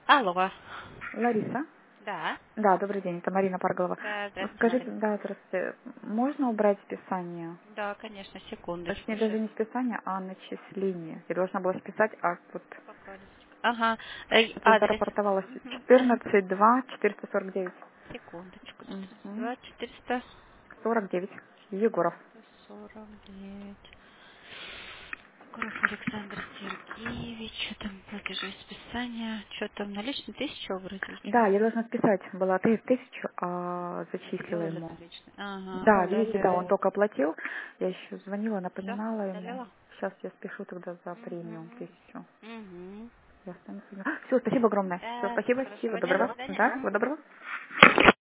Алло. Лариса? Да. Да, добрый день, это Марина Парголова. Да, здравствуйте, Скажите, Марина. да, здравствуйте, можно убрать списание? Да, конечно, секундочку Точнее, сейчас. даже не списание, а начисление. Я должна была списать, а вот Ага. это Адрес. зарапортовалось Мгм. Адрес. 14.2, 449. Секундочку. Угу. 42 449. 49. Егоров. Гуров Александр Сергеевич. Что там, платежи списания? Что там, наличные 1000 вроде или что? Да, я должна списать. Была 1000, а зачислила Сделали ему. наличные. Ага, Да, видите, да, он все. только оплатил. Я еще звонила, Все, напоминала ему. удалила? Сейчас я спешу тогда за премиум Угу. 1000. Угу. Ясно. Все, спасибо огромное. Все, Да, спасибо, хорошего всего дня, до доброго. свидания. Да, Ага. всего доброго.